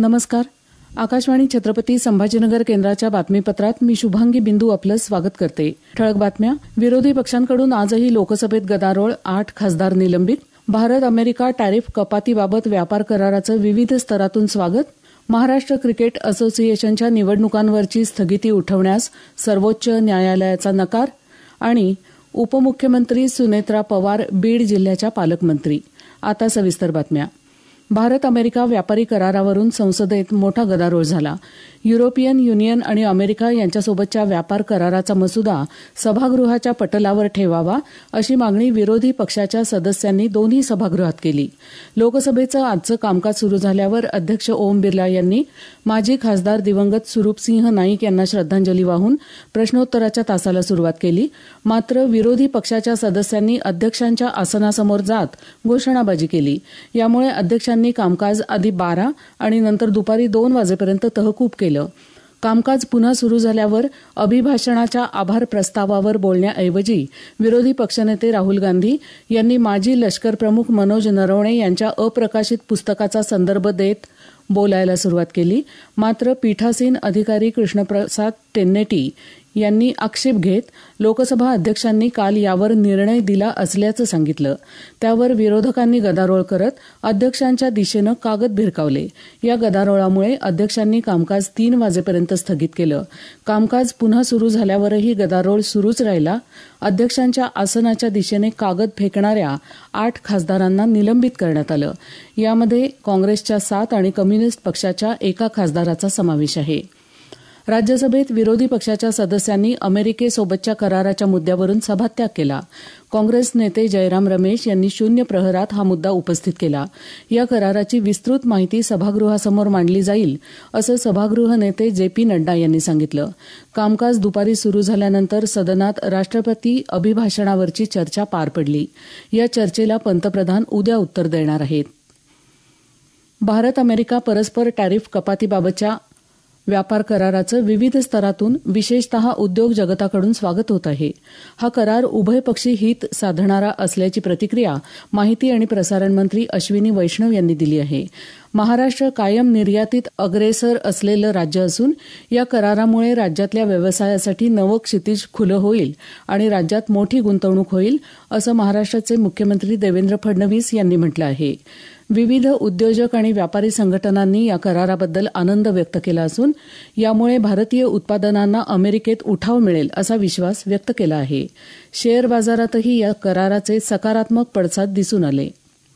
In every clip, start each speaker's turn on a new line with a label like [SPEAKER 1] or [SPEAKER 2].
[SPEAKER 1] नमस्कार. आकाशवाणी छत्रपती संभाजीनगर केंद्राच्या बातमीपत्रात मी शुभांगी बिंदू आपलं स्वागत करते. ठळक बातम्या. विरोधी पक्षांकडून आजही लोकसभेत गदारोळ, 8 खासदार निलंबित. भारत अमेरिका टॅरिफ कपातीबाबत व्यापार कराराचं विविध स्तरातून स्वागत. महाराष्ट्र क्रिकेट असोसिएशनच्या निवडणुकांवरची स्थगिती उठवण्यास सर्वोच्च न्यायालयाचा नकार. आणि उपमुख्यमंत्री सुनेत्रा पवार बीड जिल्ह्याच्या पालकमंत्री. आता सविस्तर बातम्या. भारत अमेरिका व्यापारी करारावरून संसदेत मोठा गदारोळ झाला. युरोपियन युनियन आणि अमेरिका यांच्यासोबतच्या व्यापार कराराचा मसुदा सभागृहाच्या पटलावर ठेवावा अशी मागणी विरोधी पक्षाच्या सदस्यांनी दोन्ही सभागृहात केली. लोकसभेचं आजचं कामकाज सुरू झाल्यावर अध्यक्ष ओम बिर्ला यांनी माजी खासदार दिवंगत सुरूपसिंह नाईक यांना श्रद्धांजली वाहून प्रश्नोत्तराच्या तासाला सुरुवात केली. मात्र विरोधी पक्षाच्या सदस्यांनी अध्यक्षांच्या आसनासमोर जात घोषणाबाजी केली. यामुळे अध्यक्षांनी कामकाज आधी 12 आणि नंतर दुपारी 2 वाजेपर्यंत तहकूब केलं. कामकाज पुन्हा सुरू झाल्यावर अभिभाषणाच्या आभार प्रस्तावावर बोलण्याऐवजी विरोधी पक्षनेते राहुल गांधी यांनी माजी लष्करप्रमुख मनोज नरवणे यांच्या अप्रकाशित पुस्तकाचा संदर्भ देत बोलायला सुरुवात केली. मात्र पीठासीन अधिकारी कृष्णप्रसाद टेन्नेटी यांनी आक्षेप घेत लोकसभा अध्यक्षांनी काल यावर निर्णय दिला असल्याचं सांगितलं. त्यावर विरोधकांनी गदारोळ करत अध्यक्षांच्या दिशेनं कागद भिरकावले. या गदारोळामुळे अध्यक्षांनी कामकाज 3 वाजेपर्यंत स्थगित केलं. कामकाज पुन्हा सुरू झाल्यावरही गदारोळ सुरूच राहिला. अध्यक्षांच्या आसनाच्या दिशेने कागद फेकणाऱ्या 8 खासदारांना निलंबित करण्यात आलं. यामध्ये काँग्रेसच्या 7 आणि कम्युनिस्ट पक्षाच्या 1 खासदाराचा समावेश आहे. राज्यसभेत विरोधी पक्षाच्या सदस्यांनी अमेरिकेसोबतच्या कराराच्या मुद्द्यावरून सभात्याग केला. काँग्रेस नेते जयराम रमेश यांनी शून्य प्रहरात हा मुद्दा उपस्थित केला. या कराराची विस्तृत माहिती सभागृहासमोर मांडली जाईल असं सभागृह नेते जे.पी. नड्डा यांनी सांगितलं. कामकाज दुपारी सुरू झाल्यानंतर सदनात राष्ट्रपती अभिभाषणावरची चर्चा पार पडली. या चर्चेला पंतप्रधान उद्या उत्तर देणार आहेत. भारत अमेरिका परस्पर टॅरिफ कपातीबाबतच्या व्यापार कराराचं विविध स्तरातून विशेषतः उद्योग जगताकडून स्वागत होत आहे. हा करार उभयपक्षी हित साधणारा असल्याची प्रतिक्रिया माहिती आणि प्रसारण मंत्री अश्विनी वैष्णव यांनी दिली आहे. महाराष्ट्र कायम निर्यातीत अग्रेसर असलेलं राज्य असून या करारामुळे राज्यातल्या व्यवसायासाठी नवं क्षितिज खुलं होईल आणि राज्यात मोठी गुंतवणूक होईल असं महाराष्ट्राचे मुख्यमंत्री देवेंद्र फडणवीस यांनी म्हटलं आहे. विविध उद्योजक आणि व्यापारी संघटनांनी या कराराबद्दल आनंद व्यक्त केला असून यामुळे भारतीय उत्पादनांना अमेरिकेत उठाव मिळेल असा विश्वास व्यक्त केला आहे. शेअर बाजारातही या कराराचे सकारात्मक पडसाद दिसून आले.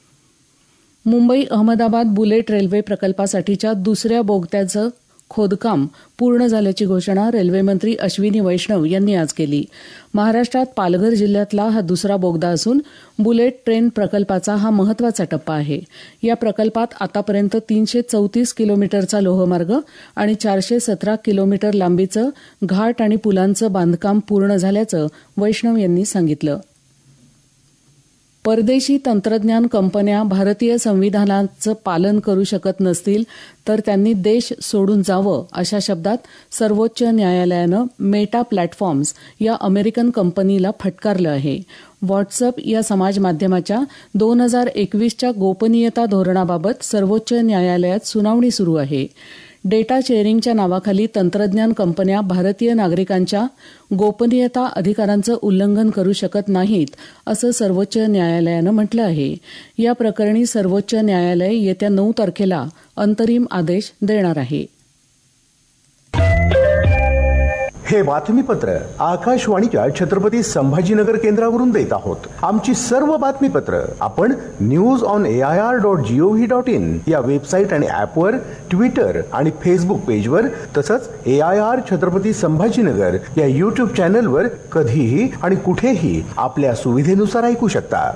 [SPEAKER 1] मुंबई अहमदाबाद बुलेट रेल्वे प्रकल्पासाठीच्या दुसऱ्या बोगद्याचं खोदकाम पूर्ण झाल्याची घोषणा रेल्वेमंत्री अश्विनी वैष्णव यांनी आज केली. महाराष्ट्रात पालघर जिल्ह्यातला हा दुसरा बोगदा असून बुलेट ट्रेन प्रकल्पाचा हा महत्वाचा टप्पा आहे. या प्रकल्पात आतापर्यंत 334 किलोमीटरचा लोहमार्ग आणि 417 किलोमीटर लांबीचं घाट आणि पुलांचं बांधकाम पूर्ण झाल्याचं वैष्णव यांनी सांगितलं. परदेशी तंत्रज्ञान कंपन्या भारतीय संविधानाचं पालन करू शकत नसतील तर त्यांनी देश सोडून जावं अशा शब्दात सर्वोच्च न्यायालयानं मेटा प्लॅटफॉर्म्स या अमेरिकन कंपनीला फटकारलं आहे. व्हॉट्सअप या समाजमाध्यमाच्या 2021च्या गोपनीयता धोरणाबाबत सर्वोच्च न्यायालयात सुनावणी सुरू आहे. डेटा शेअरिंगच्या नावाखाली तंत्रज्ञान कंपन्या भारतीय नागरिकांच्या गोपनीयता अधिकारांचं उल्लंघन करू शकत नाहीत असं सर्वोच्च न्यायालयानं म्हटलं आहे. या प्रकरणी सर्वोच्च न्यायालय येत्या 9 तारखेला अंतरिम आदेश देणार आहे.
[SPEAKER 2] हे बातमीपत्र आकाशवाणीच्या छत्रपती संभाजीनगर केंद्रावरून देत आहोत. आमची सर्व बातमीपत्र आपण news.air.gov.in या वेबसाईट आणि ऍपवर, ट्विटर आणि फेसबुक पेजवर तसंच AIR छत्रपती संभाजीनगर या YouTube चॅनलवर कधीही आणि कुठेही आपल्या सुविधेनुसार ऐकू शकता.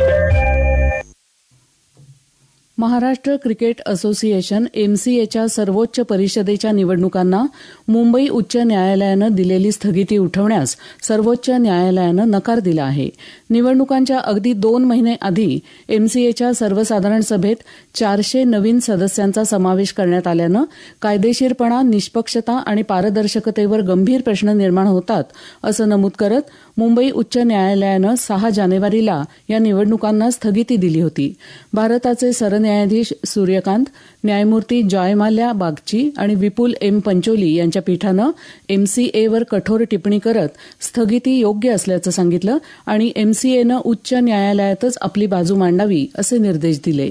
[SPEAKER 1] महाराष्ट्र क्रिकेट असोसिएशन MCAच्या सर्वोच्च परिषदेच्या निवडणुकांना मुंबई उच्च न्यायालयानं दिलेली स्थगिती उठवण्यास सर्वोच्च न्यायालयानं नकार दिला आहे. निवडणुकांच्या अगदी 2 महिने आधी MCAच्या सर्वसाधारण सभेत 400 नवीन सदस्यांचा समावेश करण्यात आल्यानं कायदेशीरपणा, निष्पक्षता आणि पारदर्शकतेवर गंभीर प्रश्न निर्माण होतात असं नमूद करत मुंबई उच्च न्यायालयानं 6 जानेवारीला या निवडणुकांना स्थगिती दिली होती. भारताचे सरन्यायाधीश सरन्यायाधीश सूर्यकांत, न्यायमूर्ती जॉयमाल्या बागची आणि विपुल एम पंचोली यांच्या पीठानं एमसीएवर कठोर टिप्पणी करत स्थगिती योग्य असल्याचं सांगितलं आणि एमसीएनं उच्च न्यायालयातच आपली बाजू मांडावी असे निर्देश दिले.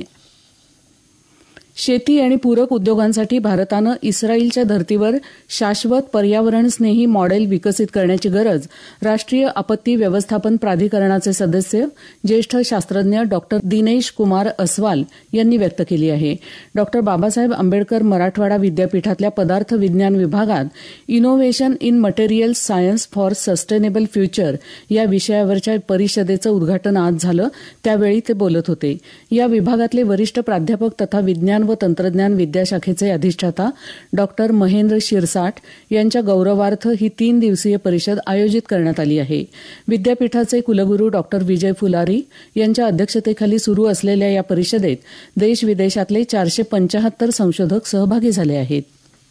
[SPEAKER 1] शेती आणि पूरक उद्योगांसाठी भारतानं इस्रायलच्या धर्तीवर शाश्वत पर्यावरणस्नेही मॉडेल विकसित करण्याची गरज राष्ट्रीय आपत्ती व्यवस्थापन प्राधिकरणाचे सदस्य ज्येष्ठ शास्त्रज्ञ डॉक्टर दिनेश कुमार अस्वाल यांनी व्यक्त केली आहे. डॉक्टर बाबासाहेब आंबेडकर मराठवाडा विद्यापीठातल्या पदार्थ विज्ञान विभागात innovation in materials science for sustainable future या विषयावरच्या परिषदेचं उद्घाटन आज झालं. त्यावेळी ते बोलत होते. या विभागातले वरिष्ठ प्राध्यापक तथा विज्ञान व तंत्रज्ञान विद्याशाखेचे अधिष्ठाता डॉक्टर महेंद्र शिरसाट यांच्या गौरवार्थ ही 3 दिवसीय परिषद आयोजित करण्यात आली आहे. विद्यापीठाचे कुलगुरू डॉक्टर विजय फुलारी यांच्या अध्यक्षतेखाली सुरू असलेल्या या परिषदेत देश विदेशातले 475 संशोधक सहभागी झाले आहेत.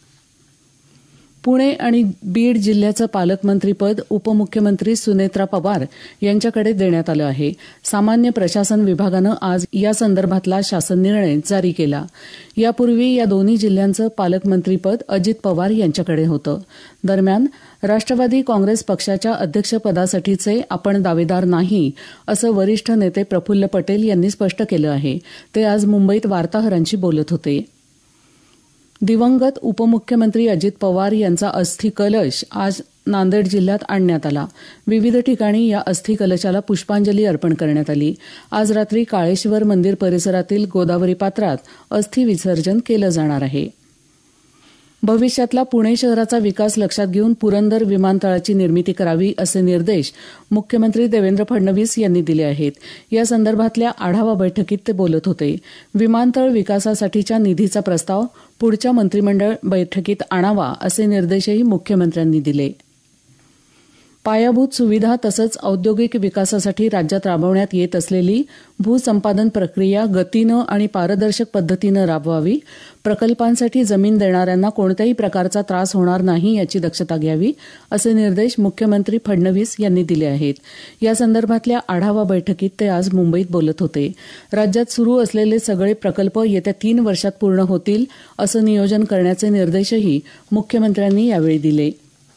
[SPEAKER 1] पुणे आणि बीड जिल्ह्याचं पालकमंत्रीपद उपमुख्यमंत्री सुनेत्रा पवार यांच्याकडे देण्यात आलं आहे. सामान्य प्रशासन विभागानं आज या संदर्भातला शासन निर्णय जारी केला. यापूर्वी या दोन्ही जिल्ह्यांचं पालकमंत्रीपद अजित पवार यांच्याकडे होतं. दरम्यान राष्ट्रवादी काँग्रेस पक्षाच्या अध्यक्षपदासाठीचे आपण दावेदार नाही असं वरिष्ठ नेते प्रफुल्ल पटेल यांनी स्पष्ट केलं आहे. ते आज मुंबईत वार्ताहरांशी बोलत होते. दिवंगत उपमुख्यमंत्री अजित पवार यांचा अस्थिकलश आज नांदेड जिल्ह्यात आणण्यात आला. विविध ठिकाणी या अस्थिकलशाला पुष्पांजली अर्पण करण्यात आली. आज रात्री काळेश्वर मंदिर परिसरातील गोदावरी पात्रात अस्थि विसर्जन केलं जाणार आहे. भविष्यातला पुणे शहराचा विकास लक्षात घेऊन पुरंदर विमानतळाची निर्मिती करावी असे निर्देश मुख्यमंत्री देवेंद्र फडणवीस यांनी दिले आहेत. या संदर्भातल्या आढावा बैठकीत ते बोलत होते. विमानतळ विकासासाठीच्या निधीचा प्रस्ताव पुढच्या मंत्रिमंडळ बैठकीत आणावा असे निर्देशही मुख्यमंत्र्यांनी दिले. पायाभूत सुविधा तसंच औद्योगिक विकासासाठी राज्यात राबवण्यात येत असलेली भूसंपादन प्रक्रिया गतीनं आणि पारदर्शक पद्धतीनं राबवावी. प्रकल्पांसाठी जमीन देणाऱ्यांना कोणत्याही प्रकारचा त्रास होणार नाही याची दक्षता घ्यावी असे निर्देश मुख्यमंत्री फडणवीस यांनी दिले आहेत. या संदर्भातल्या आढावा बैठकीत ते आज मुंबईत बोलत होते. राज्यात सुरू असलेले सगळे प्रकल्प येत्या 3 वर्षात पूर्ण होतील असं नियोजन करण्याचे निर्देशही मुख्यमंत्र्यांनी यावेळी दिले.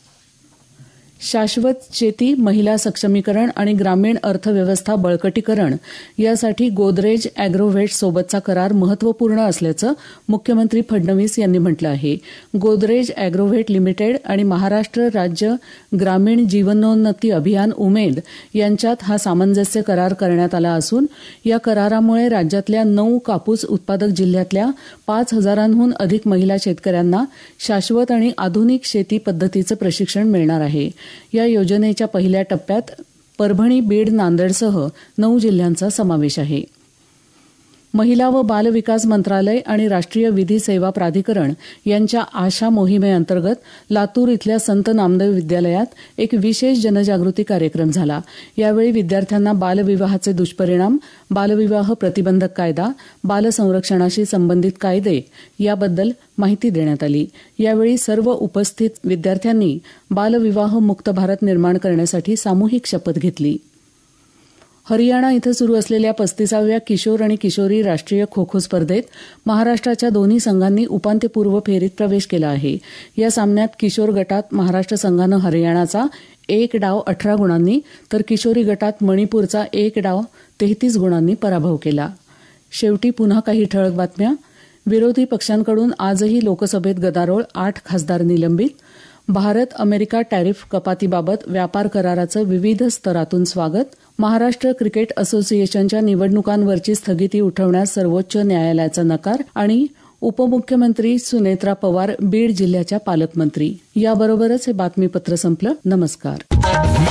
[SPEAKER 1] शाश्वत शेती, महिला सक्षमीकरण आणि ग्रामीण अर्थव्यवस्था बळकटीकरण यासाठी गोदरेज अॅग्रोव्हेट सोबतचा करार महत्वपूर्ण असल्याचं मुख्यमंत्री फडणवीस यांनी म्हटलं आहे. गोदरेज अॅग्रोव्हेट लिमिटेड आणि महाराष्ट्र राज्य ग्रामीण जीवनोन्नती अभियान उमेद यांच्यात हा सामंजस्य करार करण्यात आला असून या करारामुळे राज्यातल्या 9 कापूस उत्पादक जिल्ह्यातल्या 5,000हून अधिक महिला शेतकऱ्यांना शाश्वत आणि आधुनिक शेती पद्धतीचं प्रशिक्षण मिळणार आहे. या योजनेच्या पहिल्या टप्प्यात परभणी, बीड, नांदेडसह 9 जिल्ह्यांचा समावेश आहे. महिला व बालविकास मंत्रालय आणि राष्ट्रीय विधी सेवा प्राधिकरण यांच्या आशा मोहिमेअंतर्गत लातूर इथल्या संत नामदेव विद्यालयात एक विशेष जनजागृती कार्यक्रम झाला. यावेळी विद्यार्थ्यांना बालविवाहाचे दुष्परिणाम, बालविवाह प्रतिबंधक कायदा, बालसंरक्षणाशी संबंधित कायदे याबद्दल माहिती देण्यात आली. यावेळी सर्व उपस्थित विद्यार्थ्यांनी बालविवाह मुक्त भारत निर्माण करण्यासाठी सामूहिक शपथ घेतली. हरियाणा इथं सुरू असलेल्या 35व्या किशोर आणि किशोरी राष्ट्रीय खो खो स्पर्धेत महाराष्ट्राच्या दोन्ही संघांनी उपांत्यपूर्व फेरीत प्रवेश केला आहे. या सामन्यात किशोर गटात महाराष्ट्र संघानं हरियाणाचा 1 डाव 18 गुणांनी तर किशोरी गटात मणिपूरचा 1 डाव 33 गुणांनी पराभव केला. शेवटी पुन्हा काही ठळक बातम्या. विरोधी पक्षांकडून आजही लोकसभेत गदारोळ, 8 खासदार निलंबित. भारत अमेरिका टॅरिफ कपातीबाबत व्यापार कराराचं विविध स्तरातून स्वागत. महाराष्ट्र क्रिकेट असोसिएशनच्या निवडणुकांवरची स्थगिती उठवण्यास सर्वोच्च न्यायालयाचा नकार. आणि उपमुख्यमंत्री सुनेत्रा पवार बीड जिल्ह्याच्या पालकमंत्री. याबरोबरच हे बातमीपत्र संपलं. नमस्कार.